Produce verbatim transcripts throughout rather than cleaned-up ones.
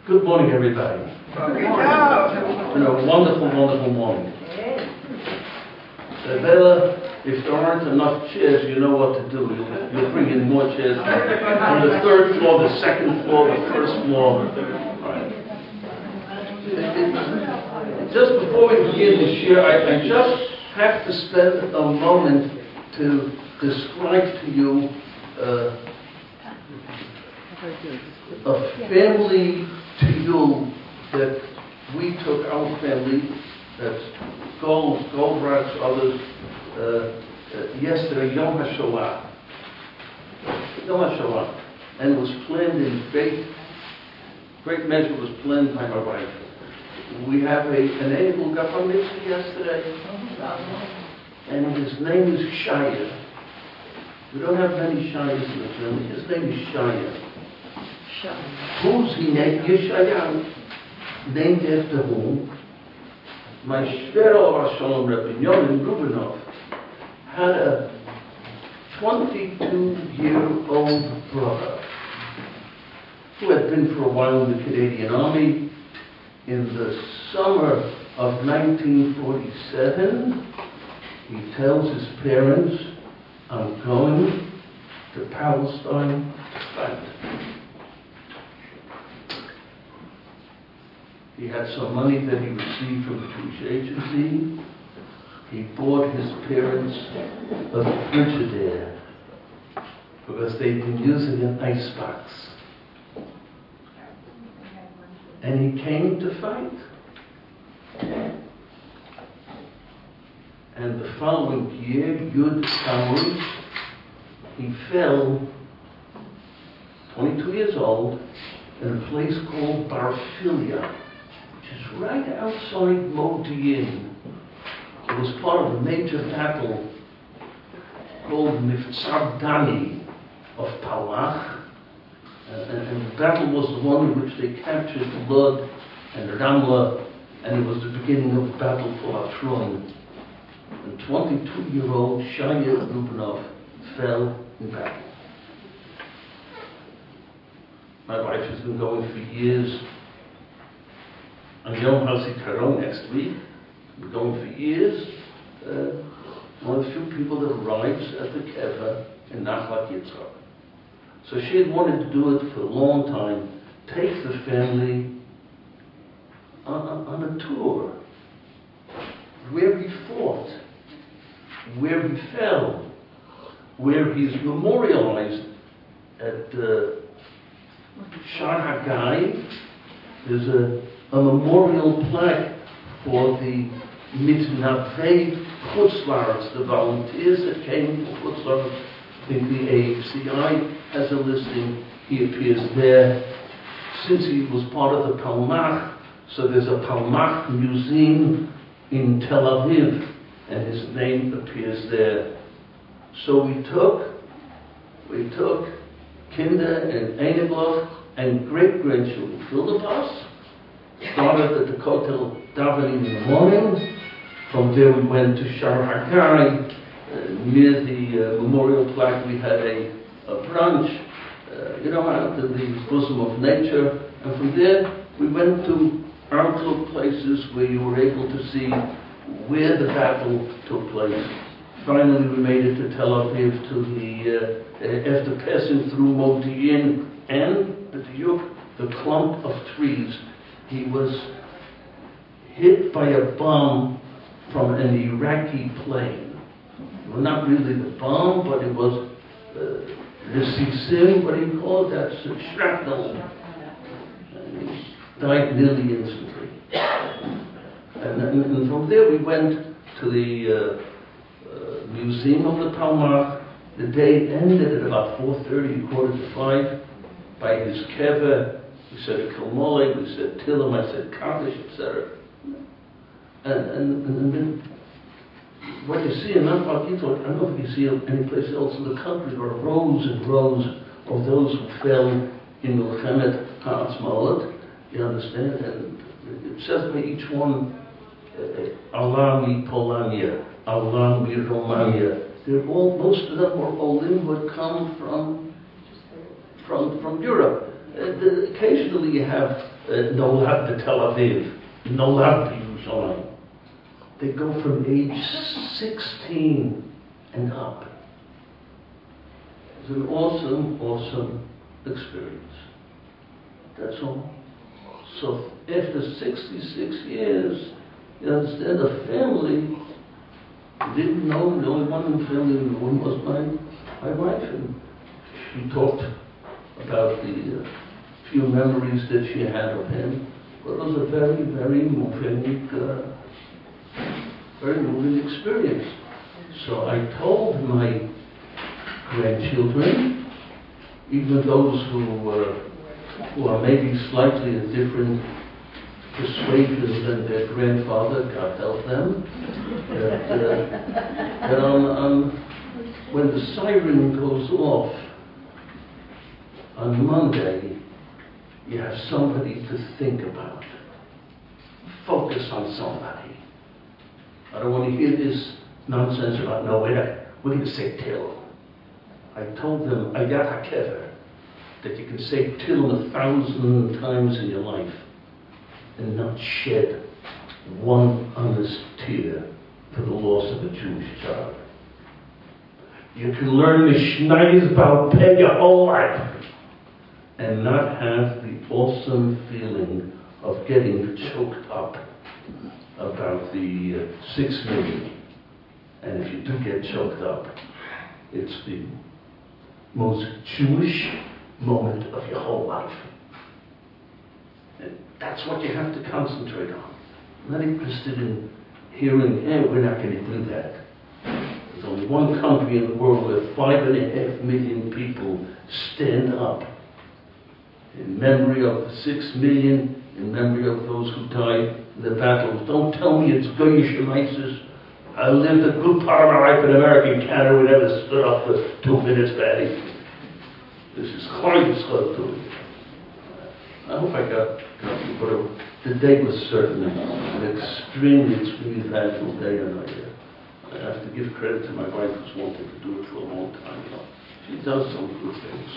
Good morning, everybody. You know, wonderful, wonderful morning. Uh, Bella, if there aren't enough chairs, you know what to do. You'll, you'll bring in more chairs on the third floor, the second floor, the first floor. All right. Just before we begin this year, I, I just have to spend a moment to describe to you uh, a family to you that we took, our family, that's Gold, Goldratz, others, uh, uh, yesterday, Yom HaShoah. Yom HaShoah. And it was planned in great, great measure, was planned by my wife. We have a, an able got mitzvah yesterday, and his name is Shaya. We don't have many Shayas in the family. His name is Shaya. Who's he named? Yeshayahu. Named after whom? My Shvero Shalom Rebbe Yonim Rubinov had a twenty-two-year-old brother who had been for a while in the Canadian Army. In the summer of nineteen forty-seven, he tells his parents, I'm going to Palestine to fight. He had some money that he received from the Jewish Agency. He bought his parents a Frigidaire because they'd been using an icebox. And he came to fight. And the following year, Yud Tammuz, he fell, twenty-two years old, in a place called Barfilia, which is right outside Modi'in. It was part of a major battle called Miftzar Dani of Palach. Uh, and, and the battle was the one in which they captured Lud and Ramla, and it was the beginning of the battle for Atron. And twenty-two-year-old Shaya Rubinov fell in battle. My wife has been going for years. On Yom HaZikaron next week, we're going for years. Uh, one of the few people that arrives at the Keva in Nachlat Yitzchak. So she had wanted to do it for a long time, take the family on, on a tour, where he fought, where he fell, where he's memorialized at uh, Shar HaGai. There's a, a memorial plaque for the Mitnavei Chutzlaretz, the volunteers that came from Chutzlaretz. I think the A F C I has a listing. He appears there. Since he was part of the Palmach, so there's a Palmach museum in Tel Aviv, and his name appears there. So we took, we took Kinder and Einebloch and great-grandchildren, filled the bus, started at the Kotel davening in the morning. From there we went to Shar HaGai. Uh, near the uh, memorial plaque we had a, a brunch, uh, you know, out in the bosom of nature. And from there we went to outlook places where you were able to see where the battle took place. Finally we made it to Tel Aviv, to the, uh, after passing through Modi'in and the Diuk, the clump of trees. He was hit by a bomb from an Iraqi plane. Well, not really the bomb, but it was the Sisim, what do you call it? That's shrapnel. And he died nearly instantly. And, and, and from there we went to the uh, uh, Museum of the Palmach. The day ended at about four thirty, quarter to five, by his kever. We said a Kilmole, we said Tillim, I said Kaddish, et cetera. And, and, and then what you see in Nachlat Yitzchak, I don't know if you see it anyplace else in the country, there are rows and rows of those who fell in Milchemet HaAtzmaut. You understand? And it says by each one, Allah mi Polania, Allah mi Romania. They're all, most of them were Olim who had come from, from, from Europe. the, occasionally you have uh, Nolad to Tel Aviv, Nolad to Yerushalayim. They go from age sixteen and up. It's an awesome, awesome experience. That's all. So after sixty-six years, you understand, the family didn't know. The only one in the family who knew was my, my wife. And she talked about the uh, few memories that she had of him. But it was a very, very moving, uh, very moving experience. So I told my grandchildren, even those who, uh, who are maybe slightly a different persuasion than their grandfather, God help them, that, uh, that on, on, when the siren goes off on Monday, you have somebody to think about. Focus on somebody. I don't want to hear this nonsense about, no, we're, not, we're going to say till. I told them, Ayat HaKever, that you can say till a thousand times in your life and not shed one honest tear for the loss of a Jewish child. You can learn the Mishnayos Baal Peh your whole life and not have the awesome feeling of getting choked up about the uh, six million. And if you do get choked up, it's the most Jewish moment of your whole life. And that's what you have to concentrate on. I'm not interested in hearing, hey, we're not going to do that. There's only one country in the world where five and a half million people stand up in memory of the six million, in memory of those who died in the battles. Don't tell me it's Goyish and ISIS. I lived a good part of my life in America and Canada. We never stood up for two minutes, Betty. This is quite to I hope I got, got you, but it, the day was certainly an extremely, extremely valuable day, and I, uh, I have to give credit to my wife who's wanted to do it for a long time. You know, she does some good things.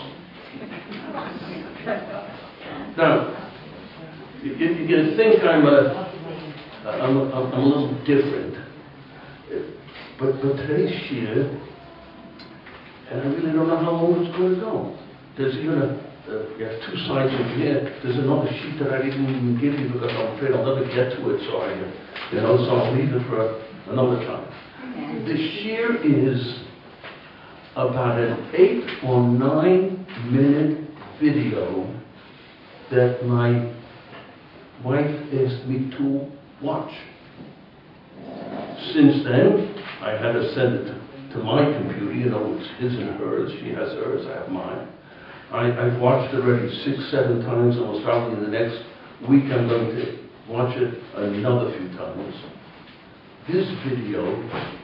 Now, you, you, you think I'm a, I'm a, I'm a little different, but, but today's year, and I really don't know how long it's going to go. There's even a, uh, you have two sides of here. There's another sheet that I didn't even give you because I'm afraid I'll never get to it, so I, uh, you know, so I'll leave it for another time. Amen. The shear is about an eight or nine minute video that my wife asked me to watch. Since then, I had to send it to, to my computer. You know, it's his and hers. She has hers, I have mine. I, I've watched it already six, seven times, and most probably in the next week I'm going to watch it another few times. This video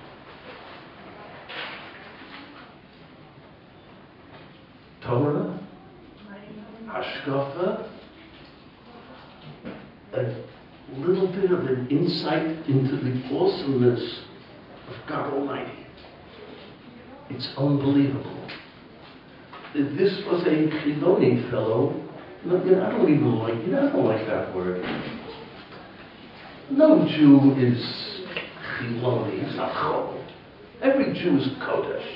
Torah, Hashkafa, a little bit of an insight into the awesomeness of God Almighty. It's unbelievable. This was a Chiloni fellow. No, you know, I don't even like, you know, I don't like that word. No Jew is Chiloni, he's not Chol. Every Jew is Kodesh.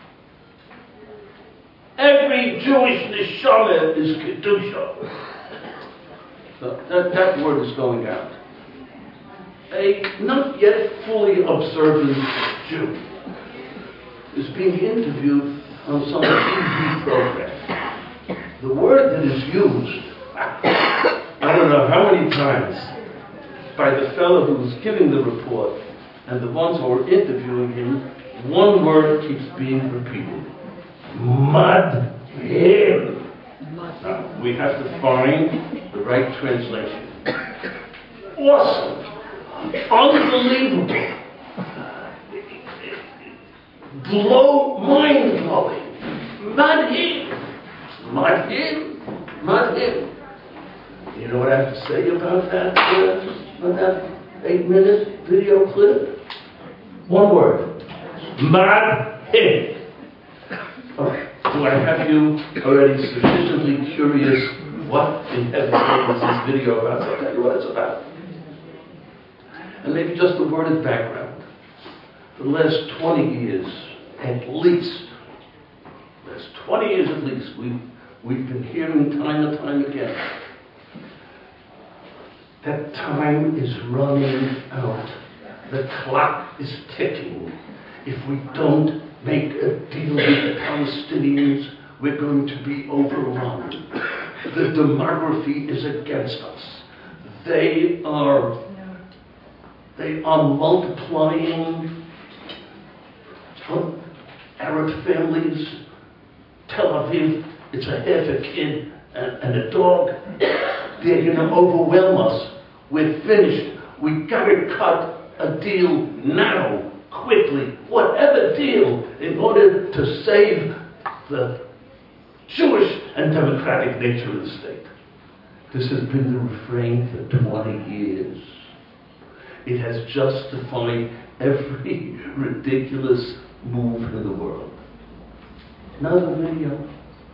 Every Jewish neshama is Kedusha. So that, that word is going out. A not yet fully observant Jew is being interviewed on some T V program. The word that is used, I don't know how many times, by the fellow who was giving the report and the ones who were interviewing him, one word keeps being repeated. Madhim. Now, we have to find the right translation. Awesome. Unbelievable. Blow, mind-blowing. Madhim. Madhim. Madhim. You know what I have to say about that, uh, about that eight-minute video clip? One word. Madhim. Okay. Do I have you already sufficiently curious what in heaven's name is this video about? So I'll tell you what it's about. And maybe just a word of background. For the last twenty years, at least, last twenty years at least, we've, we've been hearing time and time again that time is running out. The clock is ticking. If we don't make a deal with the Palestinians, we're going to be overrun. The demography is against us. They are, they are multiplying. Arab families, Tel Aviv, it's a half a kid and, and a dog. They're going to overwhelm us. We're finished. We got to cut a deal now, quickly, whatever deal, in order to save the Jewish and democratic nature of the state. This has been the refrain for twenty years. It has justified every ridiculous move in the world. Another video.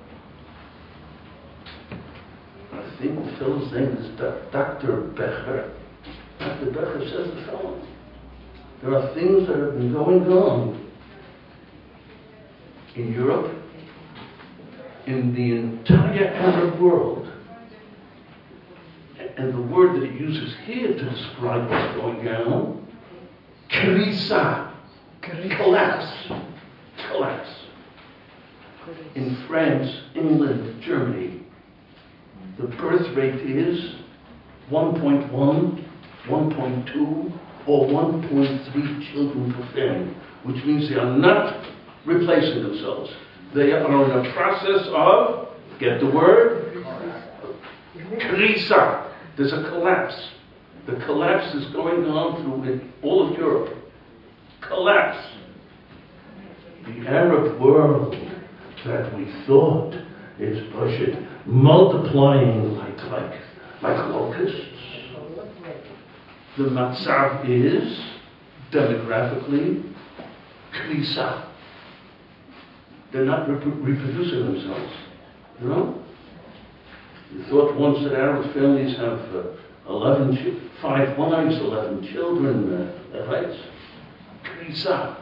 I think the fellow's name is Doctor Becher. Doctor Becher says the following. There are things that have been going on in Europe, in the entire Arab world. And the word that he uses here to describe what's going on, krisa, collapse, collapse. In France, England, Germany, the birth rate is one point one, one point two, or one point three children per family, which means they are not replacing themselves. They are in a process of, get the word, krisa. There's a collapse. The collapse is going on through all of Europe. Collapse. The Arab world that we thought is Bushit, multiplying like, like, like locusts. The matzav is, demographically, krisa. They're not rep- reproducing themselves. You know? You thought once that Arab families have uh, eleven, ch- five wives, eleven children, uh, right? Krisa.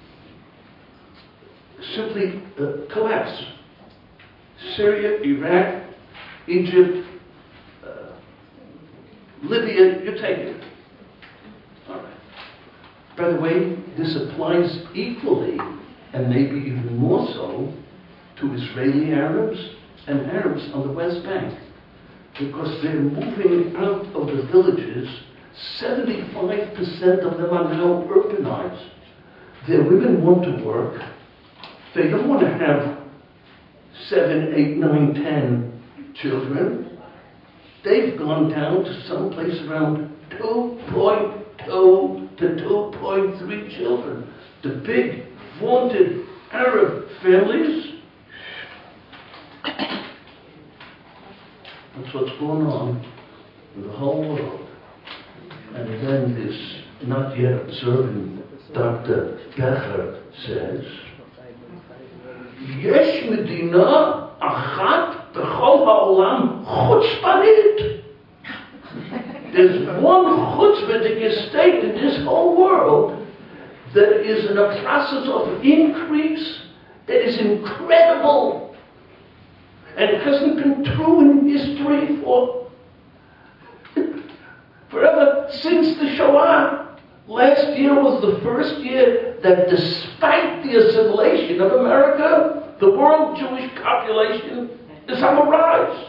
Simply uh, collapse. Syria, Iraq, Egypt, uh, Libya, you take it. All right. By the way, this applies equally, and maybe even more so, to Israeli Arabs and Arabs on the West Bank, because they're moving out of the villages. seventy-five percent of them are now urbanized. Their women want to work. They don't want to have seven, eight, nine, ten children. They've gone down to someplace around two point two to two point three children. The big, vaunted Arab families. That's what's going on in the whole world. And then this not yet observant Doctor Becher says, יש מדינה אחת בכל העולם חוצפנית. There's one chutzpahdik state in this whole world that is in a process of increase that is incredible. And it hasn't been true in history for forever since the Shoah. Last year was the first year that despite the assimilation of America, the world Jewish population is on the rise.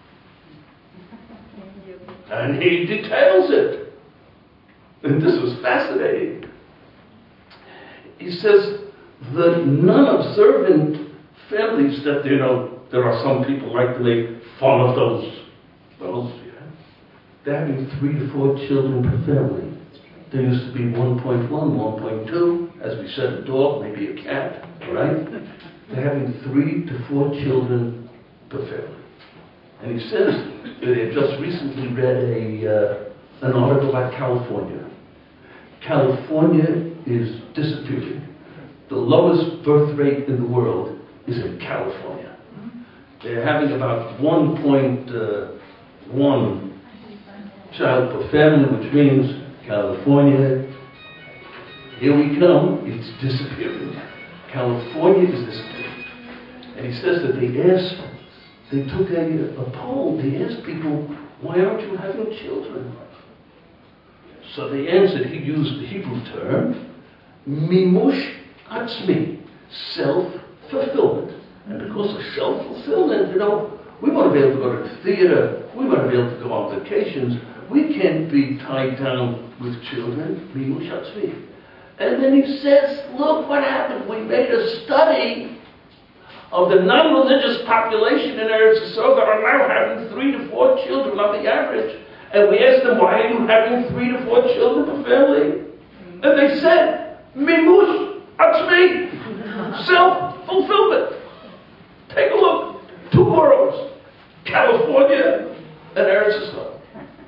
And he details it. And this was fascinating. He says the non-observant families that, you know, there are some people like to make fun of those. Those, yeah. They're having three to four children per family. There used to be one point one, one point two, as we said, a dog, maybe a cat, right? They're having three to four children per family. And he says that they just recently read a uh, an article about California. California is disappearing. The lowest birth rate in the world is in California. they're having about one point one child per family, which means California, here we come, it's disappearing. California is disappearing. And he says that they asked, they took a, a poll, they asked people, why aren't you having children? So they answered, he used the Hebrew term, mimush atzmi, self-fulfillment. And because of self-fulfillment, you know, we want to be able to go to the theater, we want to be able to go on vacations, we can't be tied down with children, mimush atzmi. And then he says, look what happened, we made a study of the non-religious population in Eretz Yisrael that are now having three to four children on the average. And we asked them, why are you having three to four children per family? And they said, mimush atzmi, self-fulfillment. Take a look, two worlds, California and Eretz Yisrael.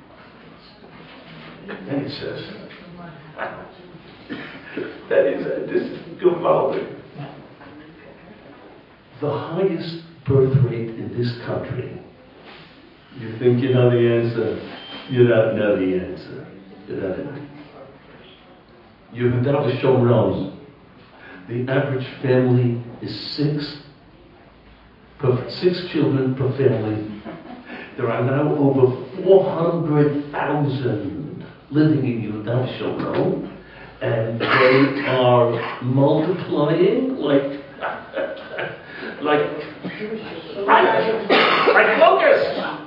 And he says, that is, uh, this is gewaltig. The highest birth rate in this country. You think you know the answer? You don't know the answer. You don't know. Yehuda Shomron. The average family is six, per, six children per family. There are now over four hundred thousand living in Yehuda Shomron, and they are multiplying like like like, like locusts.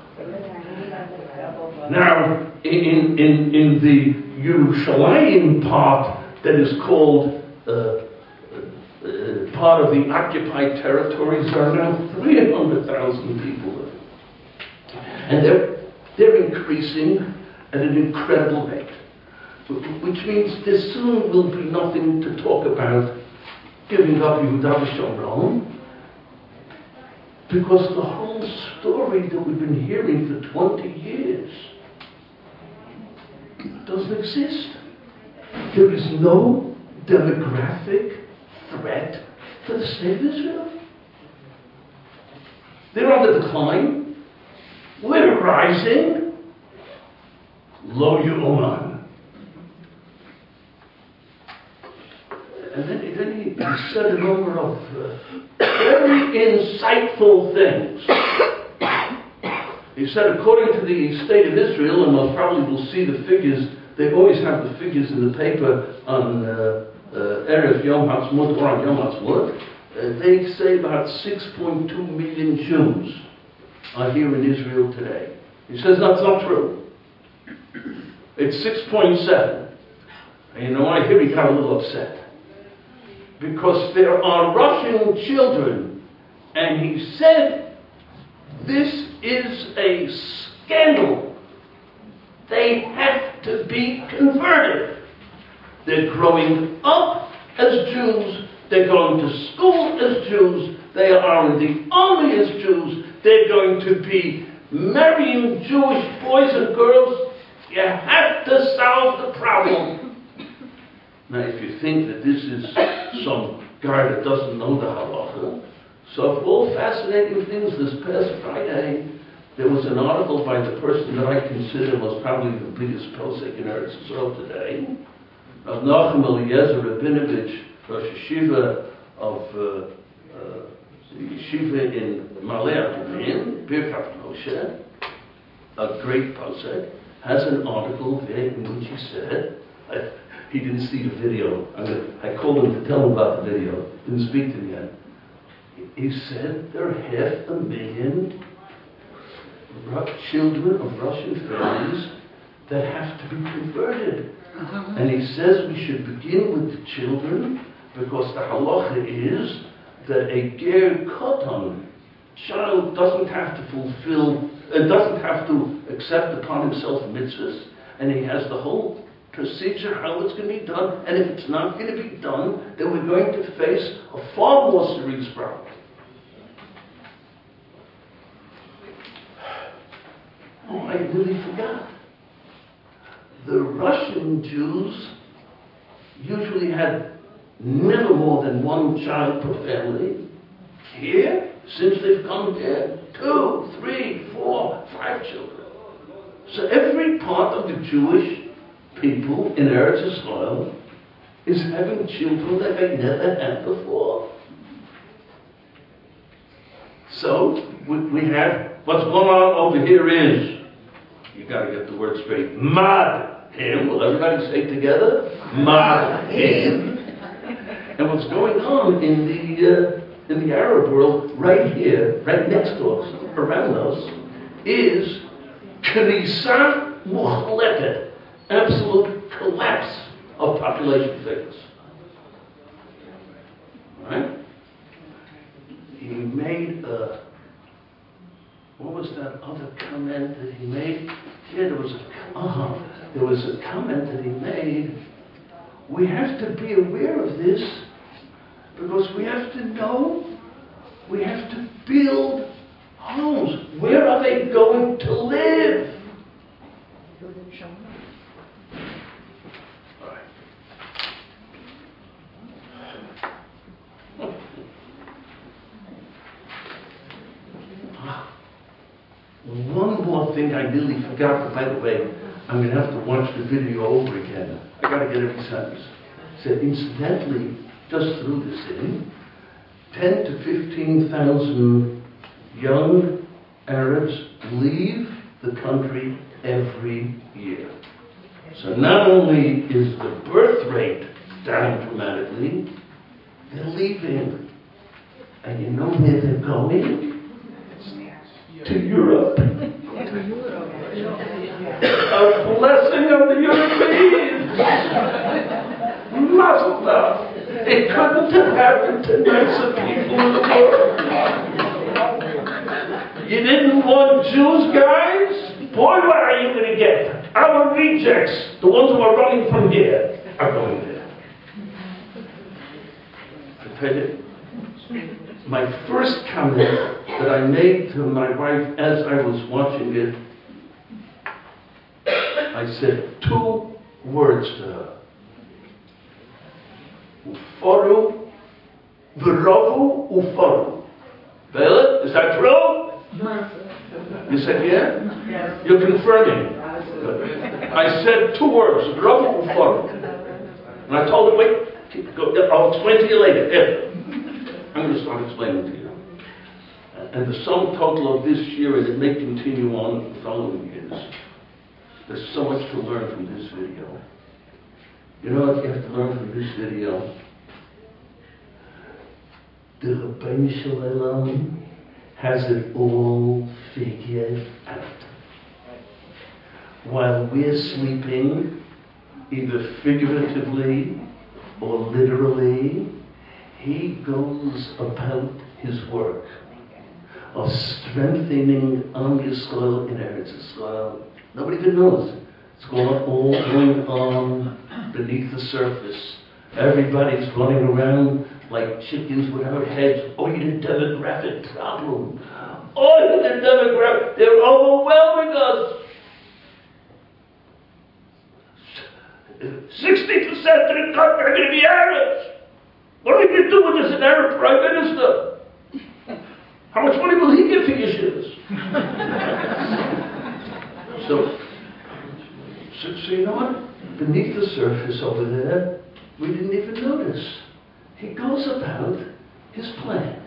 Now, in, in, in the Yerushalayim part that is called uh, uh, part of the occupied territories, there are now three hundred thousand people living. And they're, they're increasing at an incredible rate, which means there soon will be nothing to talk about giving up Yehuda Shomron, because the whole story that we've been hearing for twenty years doesn't exist. There is no demographic threat for the state of Israel. They're on the decline. We're rising. Lo yu'oman. And then, then he, he said a number of uh, very insightful things. He said, according to the state of Israel, and most probably will see the figures, they always have the figures in the paper on uh, uh, Erev Yom Ha'atzmaut or on Yom Ha'atzmaut, uh, they say about six point two million Jews are here in Israel today. He says that's not true. It's six point seven. And you know, I hear he got a little upset. Because there are Russian children. And he said, this is a scandal. They have to be converted. They're growing up as Jews. They're going to school as Jews. They are in the army as Jews. They're going to be marrying Jewish boys and girls. You have to solve the problem. Now, if you think that this is some guy that doesn't know the halacha, so of all fascinating things, this past Friday, there was an article by the person that I consider was probably the biggest posek in Eretz Yisrael today, Rav Nachum Eliezer Rabinovich, Rosh Yeshiva of uh, uh, the Yeshiva in Malei Adumim, Birkat Moshe, a great posek, has an article there in which he said, I, he didn't see the video. I, mean, I called him to tell him about the video. Didn't speak to him yet. He said there are half a million children of Russian families that have to be converted. Uh-huh. And he says we should begin with the children because the halacha is that a ger katan, child doesn't have to fulfill, uh, doesn't have to accept upon himself mitzvahs, and he has the whole procedure how it's going to be done, and if it's not going to be done, then we're going to face a far more serious problem. Oh, I really forgot. The Russian Jews usually had never more than one child per family. Here, since they've come here, two, three, four, five children. So every part of the Jewish people in Eretz Yisrael is having children that they never had before. So we, we have, what's going on over here is, you got to get the word straight, Madhim. Will everybody say together? Madhim. And what's going on in the uh, in the Arab world, right here, right next to us, around us, is Knisa Muchleket, absolute collapse of population figures. Right? He made a, what was that other comment that he made? Yeah, there was a, uh-huh, there was a comment that he made. We have to be aware of this because we have to know, we have to build homes. Where are they going to live? All right. One more thing I nearly forgot, but by the way, I'm going to have to watch the video over again. I got to get every sentence. It said, incidentally, just threw this in, ten to fifteen thousand young Arabs leave the country every year. So not only is the birth rate down dramatically, they're leaving. And you know where they're going? To Europe. A blessing of the Europeans. Mazel tov. It couldn't have happened to nicer people in the world. You didn't want Jews, guys? Boy, what are you going to get? Our rejects, the ones who are running from here, are going there. I tell you, my first comment that I made to my wife as I was watching it, I said two words to her. Ufaru, v'rovu, ufaru. Bela, is that true? You said yeah? Yes. You're confirming. I said two words, v'rovu, ufaru. And I told her, wait, go, I'll explain to you later. If. I'm going to start explaining to you. And the sum total of this year, and it may continue on in the following years, there's so much to learn from this video. You know what you have to learn from this video? The Rebbeinu Shalom has it all figured out. While we're sleeping, either figuratively or literally, he goes about his work of strengthening Am Yisrael in Eretz Yisrael. Nobody even knows. It's going all going on beneath the surface. Everybody's running around like chickens without heads. Oh, you the demographic problem. Oh, the demographic. They're overwhelming us. sixty percent of the country are going to be Arabs. What are we going to do with this an Arab Prime Minister? How much money will he give for your shoes? so, so, so you know what? Beneath the surface over there, we didn't even notice. He goes about his plan.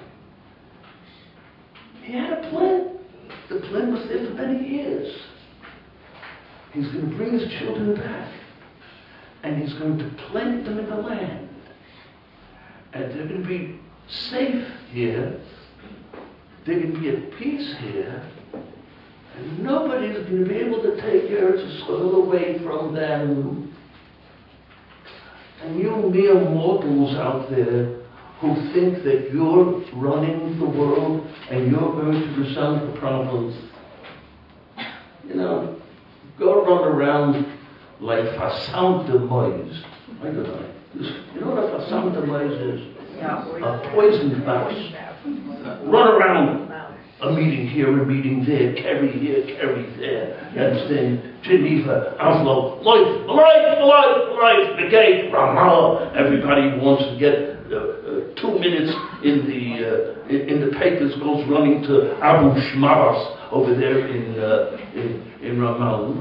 He had a plan. The plan was there for many years. He's going to bring his children back. And he's going to plant them in the land. And they're going to be safe here. They're going to be at peace here. And nobody's going to be able to take Eretz Yisrael away from them. And you mere mortals out there who think that you're running the world and you're going to resolve the problems, you know, go run around like Fassam de Moise. I don't know. You know what a Fassam de Moise is? Yeah. A poisoned mouse. Run around a meeting here, a meeting there, carry here, carry there. You understand? Geneva, Oslo, life, life, life, life, the gate, Ramallah. Everybody wants to get uh, uh, two minutes in the uh, in, in the papers goes running to Abu Shmabas over there in uh, in, in Ramallah.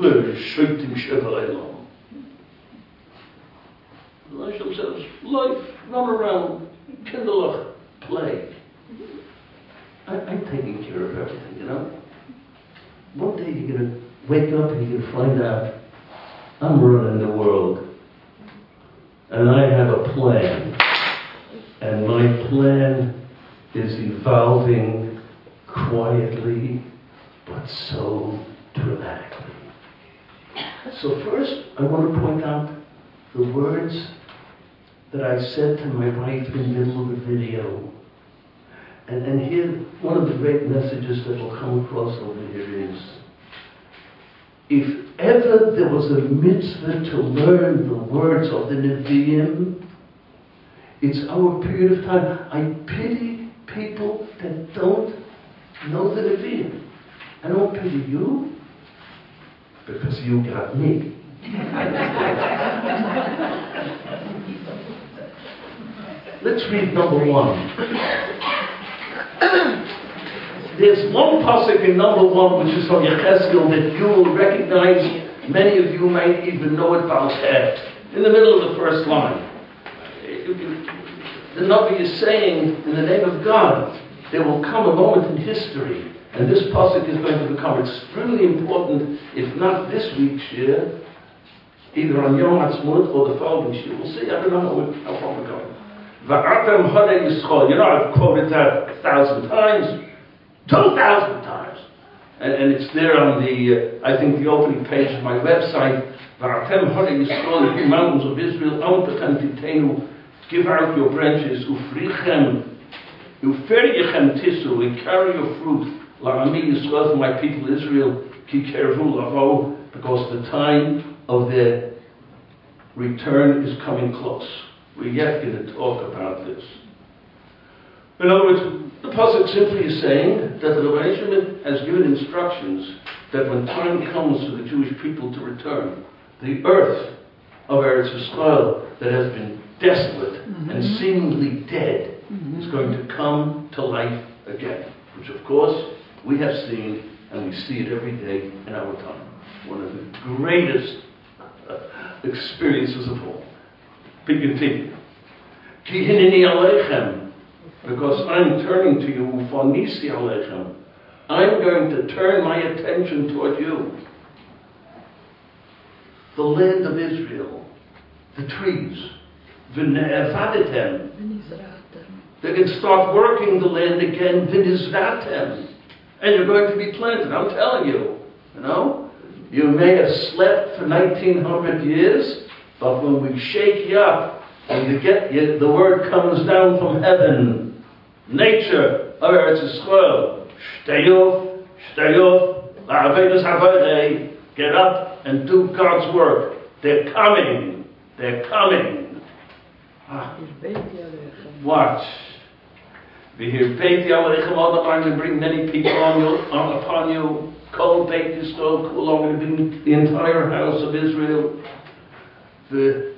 Hashem says, life, run around, kindlech, play. I, I'm taking care of everything, you know. One day you're going to wake up and you're going to find out I'm running the world. And I have a plan. And my plan is evolving quietly, but so dramatically. So first, I want to point out the words that I said to my wife in the middle of the video. And, and here, one of the great messages that will come across over here is, if ever there was a mitzvah to learn the words of the Nevi'im, it's our period of time. I pity people that don't know the Nevi'im. I don't pity you, because you got me. Let's read number one. There's one pasuk in number one which is from Yechezkel that you will recognize. Many of you might even know it by heart. In the middle of the first line, the Navi is saying, in the name of God, there will come a moment in history, and this pasuk is going to become extremely important, if not this week's year, either on Yom Ha'atzmaut or the following year. We'll see. I don't know how far we're going. Va'atem Hanei Yisrael. You know, I've quoted that a thousand times. Two thousand times. And, and it's there on the, uh, I think, the opening page of my website. Va'atem Hanei Yisrael, you mountains of Israel, Amtechem Titenu, give out your branches, Ufrichem, Uferyechem Tisu, and carry your fruit, La'ami Yisrael, for my people Israel, Ki Kervu Lavo, because the time of their return is coming close. We're yet going to talk about this. In other words, the pasuk simply is saying that the Rebbe Shimon has given instructions that when time comes for the Jewish people to return, the earth of Eretz Yisrael that has been desolate mm-hmm. and seemingly dead mm-hmm. is going to come to life again, which of course we have seen, and we see it every day in our time. One of the greatest uh, experiences of all. Big continue. Ki hineni aleichem, because I'm turning to you, ufanisi aleichem. I'm going to turn my attention toward you. The land of Israel, the trees, v'ne'evaditem. They can start working the land again, v'nizratem. And you're going to be planted, I'm telling you. You know? You may have slept for nineteen hundred years, but when we shake you up, and you get you, the word comes down from heaven, nature of Eretz Yisrael, shteyuf, shteyuf, la'avedus havodei, get up and do God's work. They're coming. They're coming. Ah. Watch. We hear Beit Yaleichem, I'm going to bring many people on you, on, upon you. Kol Beit Yisrael, I'm going to bring the entire house of Israel. The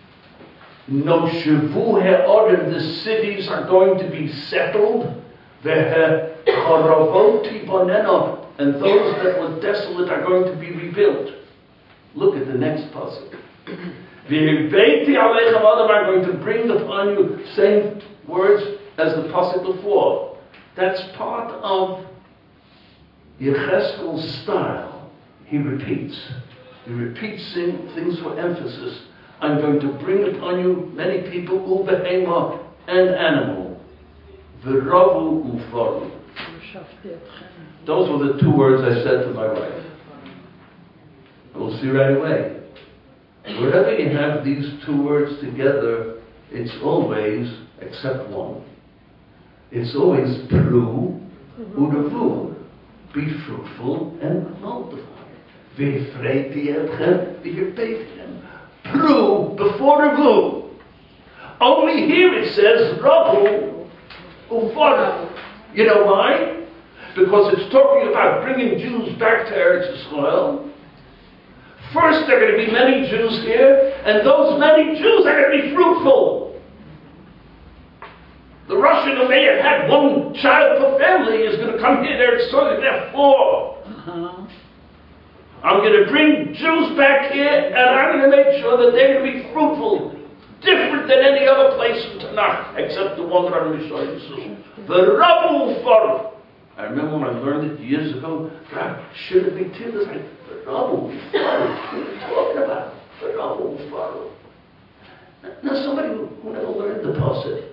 Noshevu He'orim, the cities are going to be settled. The Charavoti Boneno, and those that were desolate are going to be rebuilt. Look at the next pasuk. V'beiti aleichem adam, I'm going to bring upon you same words as the pasuk before. That's part of Yechezkel's style. He repeats. He repeats things for emphasis. I'm going to bring upon you many people, ubehema, and animal. V'ravu ufaru. Those were the two words I said to my wife. We'll see right away. Wherever you have these two words together, it's always, except one, it's always pru udavu. Be fruitful and multiply. V'ifreiti etchem v'yirpeitchem. Pru before the vu. Only here it says rabu ufaru. You know why? Because it's talking about bringing Jews back to Eretz Yisrael. First, there are going to be many Jews here, and those many Jews are going to be fruitful. The Russian who may have had one child per family is going to come here, they're so they're four. Uh-huh. I'm going to bring Jews back here, and I'm going to make sure that they're going to be fruitful, different than any other place in Tanakh, except the one that I'm showing you. The Rabu Faru. I remember when I learned it years ago, God, should it be tears? Like, the Rabu Faru. What are you talking about? The Rabu Faru. Now, somebody who, who never learned the Pasuk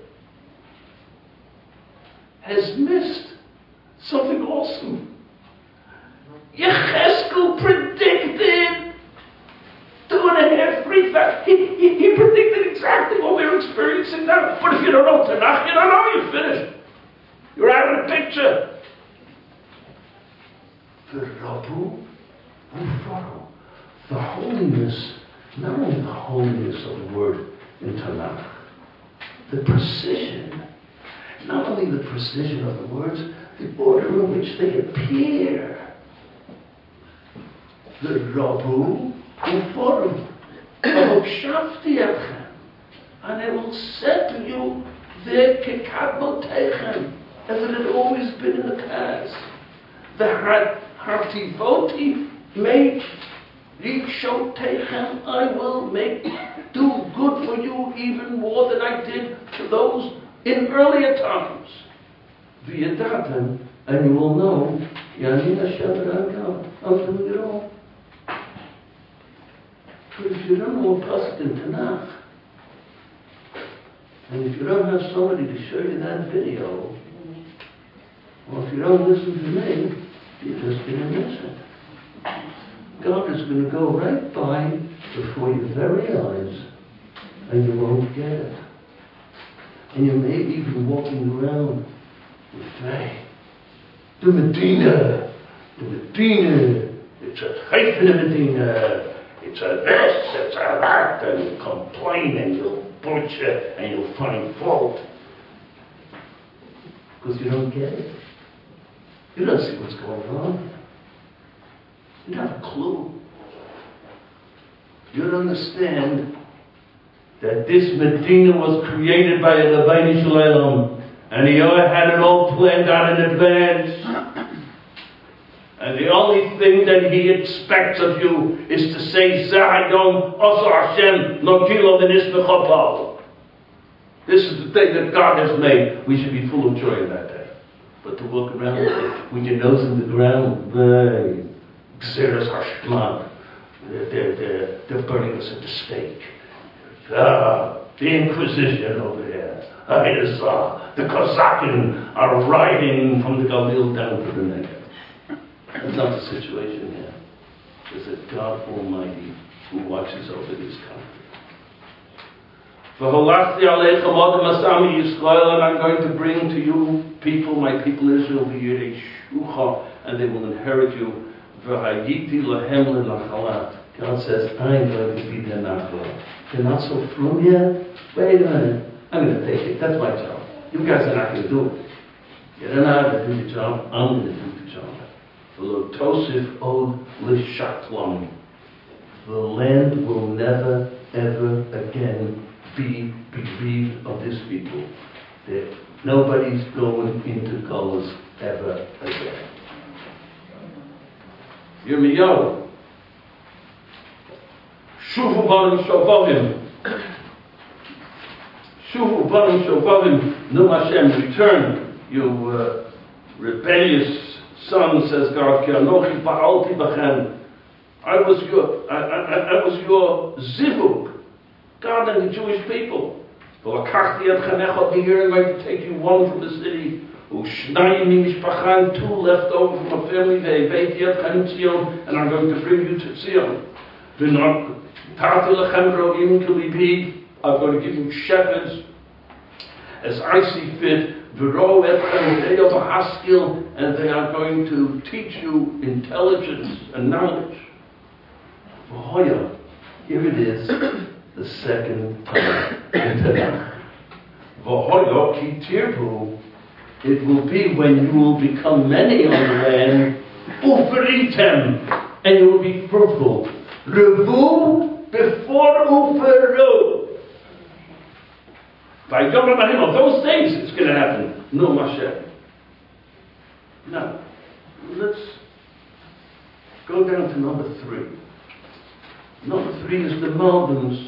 has missed something awesome. Yecheskel predicted two and a half, three thousand. He, he, he predicted exactly what we're experiencing now. But if you don't know Tanakh, you don't know, you're finished. You're out of the picture. The Rabu Ufaru, the holiness, not only the holiness of the word in Tanakh, the precision. Not only the precision of the words, the order in which they appear. The Rabu Ufaru, Shafti Echem, and I will say to you, the Kekabotechem, as it had always been in the past. The Hartivoti make Rikshotechem, I will make do good for you even more than I did to those in earlier times. V'yadatem, and you will know, Yani Hashem Eloheinu, I'm doing it all. But if you don't know a pasuk in Tanakh, and if you don't have somebody to show you that video, or if you don't listen to me, you're just going to miss it. God is going to go right by before your very eyes, and you won't get it. And you may be even walking around with faith. The Medina, the Medina, it's a hyphen of Medina, it's a this, it's a that, and you'll complain and you'll butcher and you'll find fault. Because you don't get it. You don't see what's going on. You don't have a clue. You don't understand that this Medina was created by a Rabbeinu Shalom, and he had it all planned out in advance. And the only thing that he expects of you is to say, Zahadom Oso Hashem Nokilo V'Nisbechopal. This is the day that God has made. We should be full of joy in that day. But to walk around with your nose in the ground, they, Xeris Hashman, they're, they're, they're, they're burning us at the stake. Ah, the Inquisition over there. Uh, the Kosakin are riding from the Galil down to the Negev. That's not the situation here. It's a God Almighty who watches over this country. And I'm going to bring to you people, my people Israel, and they will inherit you. God says, I'm going to be their nachla. They're not so frum yet. Wait a minute. I'm going to take it. That's my job. You guys are not going to do it. You don't know how to do the job. I'm going to do the job. Tosif od l'shatlam. The land will never, ever again be bereaved of this people. There, nobody's going into Golas ever again. Yirmiyahu. Shuvu banim shovavim. Shuvu banim shovavim. Num Hashem, return, you uh, rebellious son, says God. Ki anochi ba'alti b'chem. I was your, I, I, I was your zivug, God and the Jewish people. V'lakachti et chanechot here, I'm going to take you one from the city. U'shnayim mimishpachan, two left over from a family. Ve'beiti et chan Tzion, and I'm going to bring you to Tzion. V'nok tati lechem ro'im k'libi. I'm going to give you shepherds as I see fit. V'ro et chan de'o v'haskil, and they are going to teach you intelligence and knowledge. V'hoya, here it is, the second time in Tanakh. V'hoya ki tirbu, it will be when you will become many on the land, uferitem, and you will be fruitful. Revu before uferu. By Yom HaMahim, those things, it's going to happen. No Mashem. Now, let's go down to number three. Number three is the Malbim's.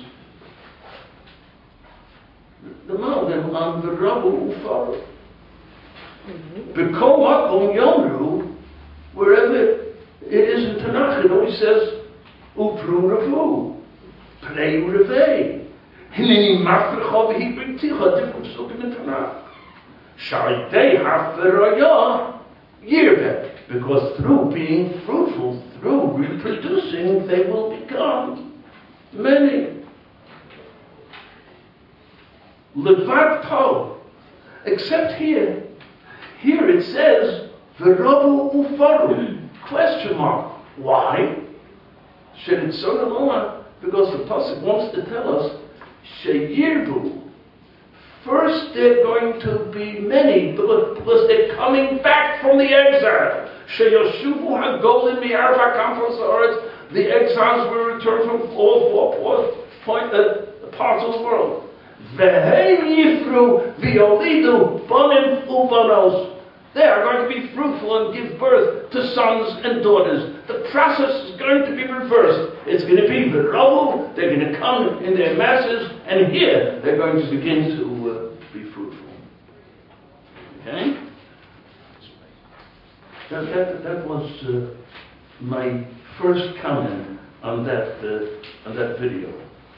The Malbim on the Rabu Ufara. B'kol makom yomru, wherever it is in Tanakh, it always says, Upru Ravu, Pnei Revei. Hineni Mafrecha v'hi b'ticha, different psukim in Tanakh. Sha'idei ha'feraya yirbeh. Because through being fruitful, through reproducing, they will become many. Levad po. Except here, here it says, V'rabu ufaru. Question mark. Why? Because the Pasuk wants to tell us, Sheyirbu. First they're going to be many, because, because they're coming back from the exile. Sheyoshuvu hagolim mi'arva kampos haaretz. The exiles will return from all four point, uh, parts of the world. Ve'hem yifru v'yolidu banim ubanos. They are going to be fruitful and give birth to sons and daughters. The process is going to be reversed. It's going to be v'ravu. They're going to come in their masses, and here they're going to begin to uh, be fruitful. Okay? That, that, that was uh, my first comment on that uh, on that video.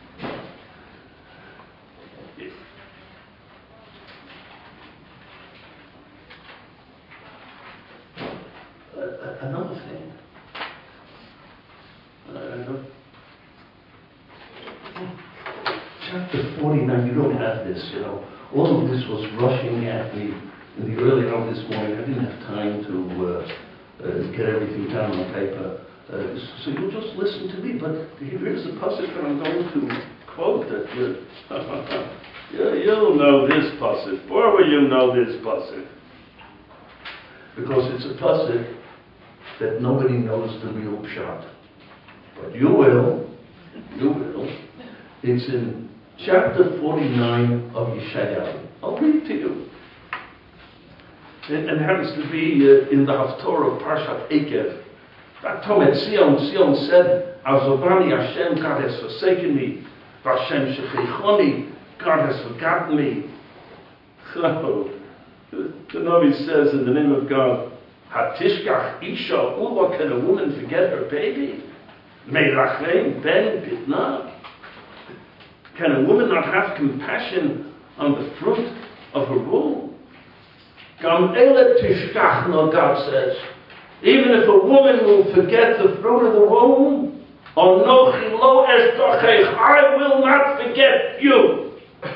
Uh, another thing. Uh, chapter forty-nine. You don't have this, you know. All of this was rushing at me in the early hour this morning. I didn't have time to uh, uh, get everything down on paper. Uh, so you'll just listen to me. But here's the passage that I'm going to quote. That uh, yeah, you'll know this passage. Where will you know this passage? Because it's a passage that nobody knows the real pshat. But you will. You will. It's in chapter forty-nine of Yeshayahu. I'll read to you. And it happens to be uh, in the Haftorah of Parshat Ekev. Vatomet Zion, Zion said, Azovani Hashem, God has forsaken me. Vashem Shechechoni, God has forgotten me. So, the Navi says in the name of God, Hatishkach Isha Uva, can a woman forget her baby? Meirachem Ben Pitna. Can a woman not have compassion on the fruit of her womb? Gam ele tishkach, no, God says. Even if a woman will forget the fruit of the womb, Onochi lo estochech, I will not forget you.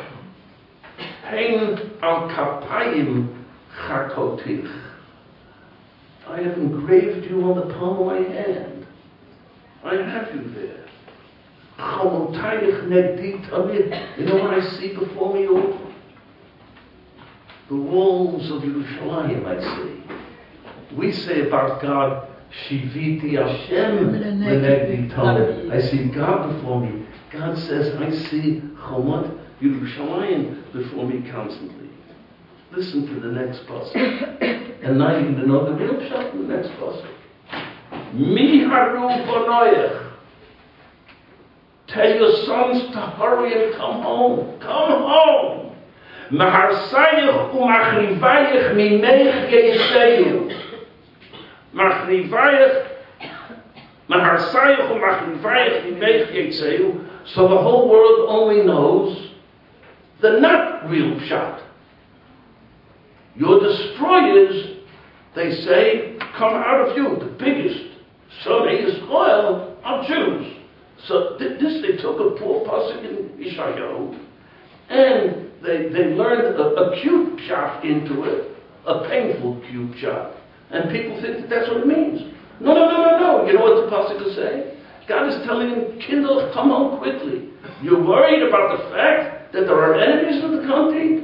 Hein al kapayim chakotich. I have engraved you on the palm of my hand. I have you there. Chomotayich negdi tamid. You know what I see before me all? The walls of Yerushalayim, I see. We say about God, Shiviti Hashem lenegdi tamid. I see God before me. God says, I see Chomot Yerushalayim before me constantly. Listen to the next passage. And now you can know the real shot in the next passage. Mi haru bonoyach. Tell your sons to hurry and come home. Come home. Maharsayich umachrivayich mimech yeseyu. Machrivayich, maharsayich umachrivayich mimech yeseyu. So the whole world only knows the not real shot. Your destroyers, they say, come out of you. The biggest Sonei Yisrael are Jews. So th- this they took a poor pasuk in Yeshayahu, and they they learned a, a cute shot into it, a painful cute shot, and people think that that's what it means. No, no, no, no, no. You know what the pasuk is saying? God is telling them, Kindle, come home quickly. You're worried about the fact that there are enemies in the country.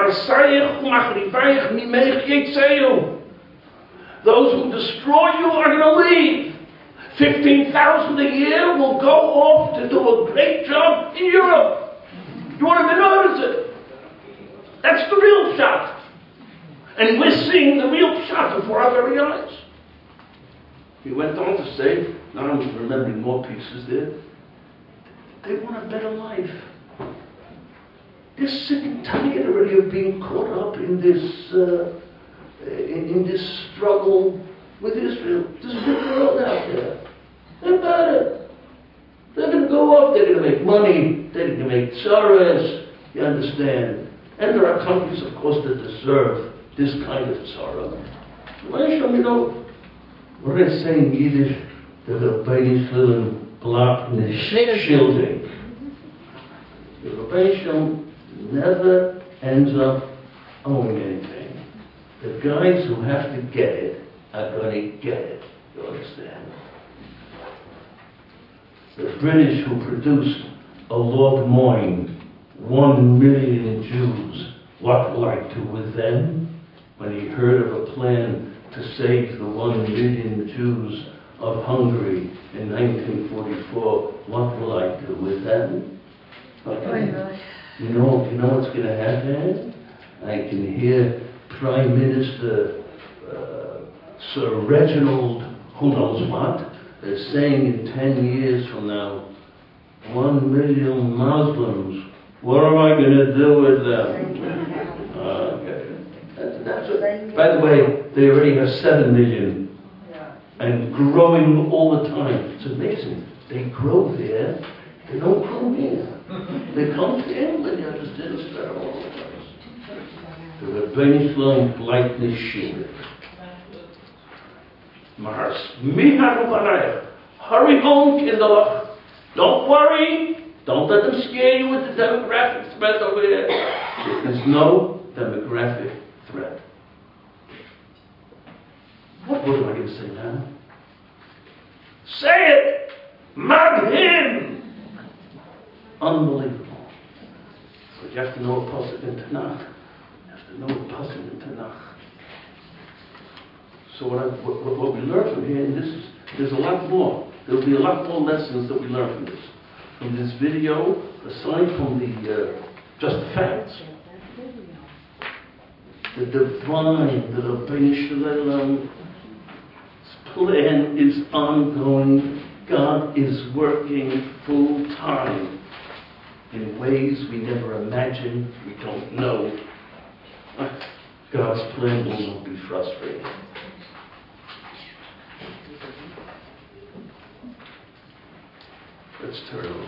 Those who destroy you are going to leave. fifteen thousand a year will go off to do a great job in Europe. You won't even notice it. That's the real shot. And we're seeing the real shot before our very eyes. He went on to say, now I'm remembering more pieces there, they want a better life. They're sick and tired already of being caught up in this, uh, in, in this struggle with Israel. There's a big world out there. They're better. They're going to go off, they're going to make money, they're going to make tzaras, you understand. And there are countries, of course, that deserve this kind of tzara. You know, what do they say in Yiddish? The Rebbeinu Shalom bleibt nicht schuldig. The Rebbeinu Shalom never ends up owing anything. The guys who have to get it are going to get it. You understand? The British who produced a Lord Moyne, one million Jews, what will I do with them? When he heard of a plan to save the one million Jews of Hungary in nineteen forty-four, what will I do with them? Okay. You know, you know what's going to happen? I can hear Prime Minister uh, Sir Reginald, who knows what, is saying in ten years from now, one million Muslims, what am I going to do with them? Okay. That's, that's what, by the way, they already have seven million and growing all the time. It's amazing. They grow there, they don't grow here. They come to England, you understand? It's better all the place. The Rebbeinu Shalom bleibt nicht schuldig. Mars, Miharu Banayach. Hurry home, Kinderlach. Don't worry. Don't let them scare you with the demographic threat over there. There's no demographic threat. What word am I going to say now? Say it! Maghin! Unbelievable. But you have to know a pasuk in Tanakh. You have to know a pasuk in Tanakh. So what, I, what, what we learn from here, and this is, there's a lot more. There will be a lot more lessons that we learn from this. From this video, aside from the uh, just the facts, the divine, the Rebbeinu Shalom's plan is ongoing. God is working full time in ways we never imagined, we don't know. God's plan will not be frustrated. Let's turn over.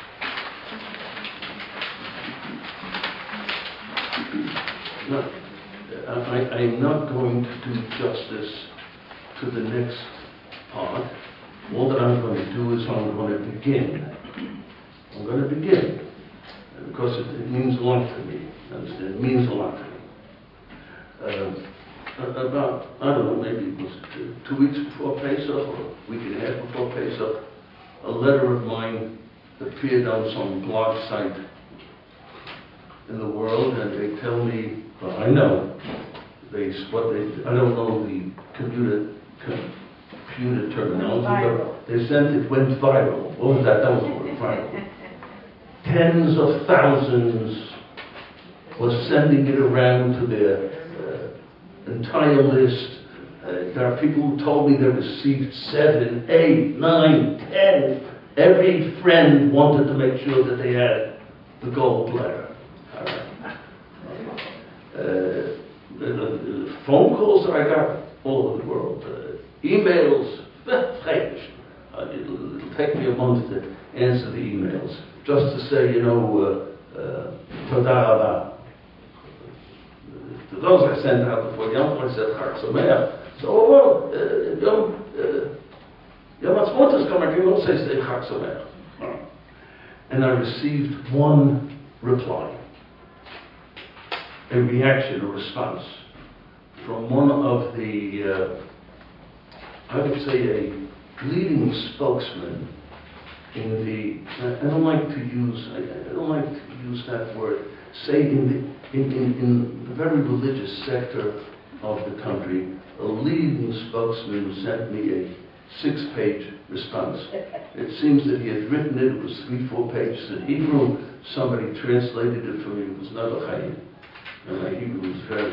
No, I, I'm not going to do justice to the next part. All that I'm going to do is I'm going to begin. I'm going to begin. Because it, it means a lot to me. Understand? It means a lot to me. Uh, about, I don't know, maybe it was two, two weeks before Pesach, or a week and a half before Pesach, a letter of mine appeared on some blog site in the world, and they tell me, well, I know, they, what they, I don't know the computer, computer terminology, but they said it went viral. What was that? That was the word, viral. Tens of thousands were sending it around to their uh, entire list. Uh, there are people who told me they received seven, eight, nine, ten. Every friend wanted to make sure that they had the gold platter. Uh, uh, the, the phone calls that I got all over the world, uh, emails, uh, it'll, it'll take me a month to answer the emails, just to say, you know, Toda Rabba. To those I sent out before Yom Tov, I said, Chag Sameach. So, well, uh, Yom, uh, Yom Ha'atzmaut is coming, you don't say, say Chag Sameach. And I received one reply, a reaction, a response, from one of the, uh, I would say, a leading spokesman in the, I don't like to use, I, I don't like to use that word, say in the, in, in, in the very religious sector of the country, a leading spokesman sent me a six-page response. It seems that he had written it, it was three, four pages in Hebrew, somebody translated it for me, it was Nava Chaim. And my Hebrew is very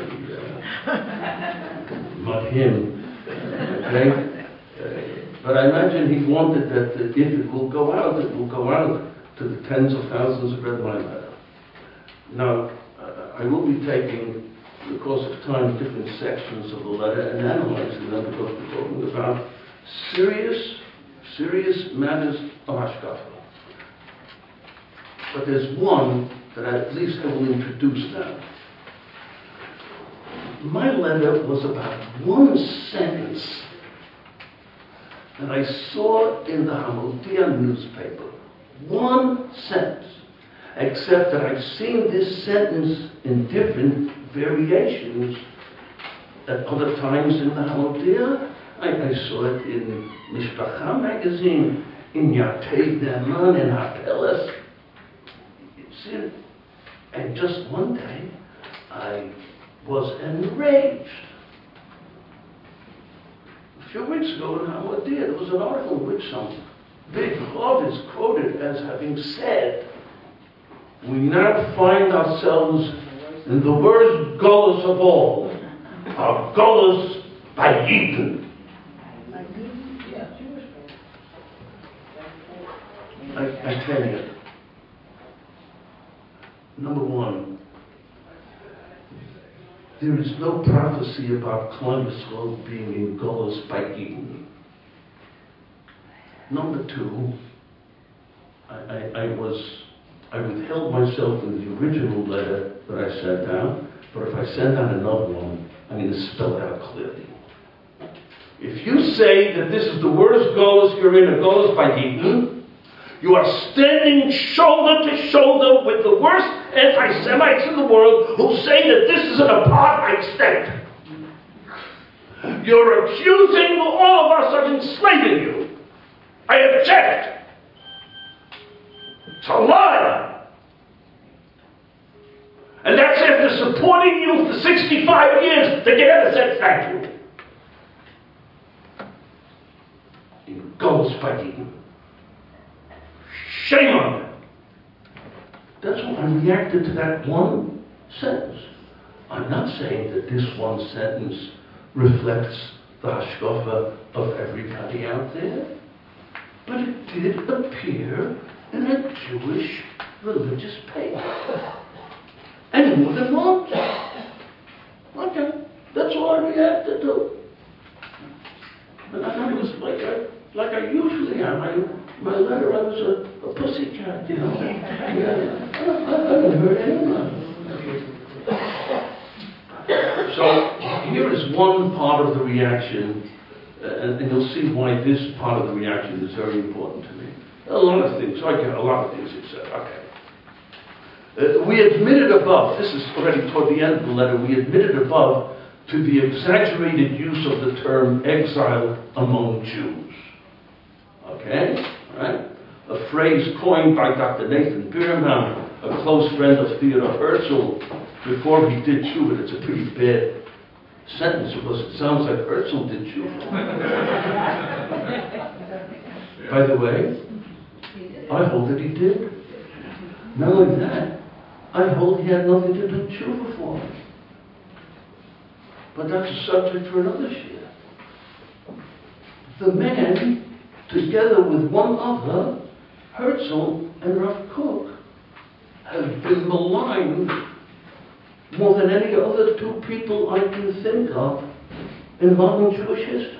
uh, madhim, okay? Uh, but I imagine he wanted that uh, if it will go out, it will go out to the tens of thousands who read my letter. Now, uh, I will be taking, in the course of time, different sections of the letter and analyzing them because we're talking about serious, serious matters of hashkafa. But there's one that I, at least I will introduce now. My letter was about one sentence that I saw in the Hamodia newspaper. One sentence. Except that I've seen this sentence in different variations at other times in the Hamodia. I, I saw it in Mishpacha magazine, in Yatev Ne'eman, in Hapeles. See it? And just one day, I was enraged. A few weeks ago in Hamodia, there was an article in which some big Rav is quoted as having said, "We now find ourselves in the worst Golos of all, our Golos by Yidden." I, I tell you, number one, there is no prophecy about Klal Yisrael being in Golos by Eden. Number two, I, I, I was, I withheld myself in the original letter that I sent out, but if I send out another one, I'm going to spell it out clearly. If you say that this is the worst Golos you're in, a Golos by Eden, you are standing shoulder to shoulder with the worst anti-Semites in the world who say that this is an apartheid state. You're accusing all of us of enslaving you. I object. It's a lie. And that's after supporting you for sixty-five years to get out of that statute. In Golos by Eden. Shame on them. That's why I reacted to that one sentence. I'm not saying that this one sentence reflects the hashkafa of everybody out there, but it did appear in a Jewish religious paper. And more than once. Okay, that's all I reacted to. And I thought it was like I, like I usually am. I, my letter, I was a, a pussycat, you know. Yeah, I, I, I haven't heard anyone. So here is one part of the reaction, uh, and, and you'll see why this part of the reaction is very important to me. A lot of things, I get a lot of things he said. Okay. Uh, we admitted above, this is already toward the end of the letter, we admitted above to the exaggerated use of the term exile among Jews. Okay? Right? A phrase coined by Doctor Nathan Birnbaum, a close friend of Theodor Herzl, before he did tshuva. It's a pretty bad sentence because it sounds like Herzl did tshuva. By the way, I hold that he did. Not only that, I hold he had nothing to do tshuva for me. But that's a subject for another year. The man, together with one other, Herzl and Rav Kook, have been maligned more than any other two people I can think of in modern Jewish history.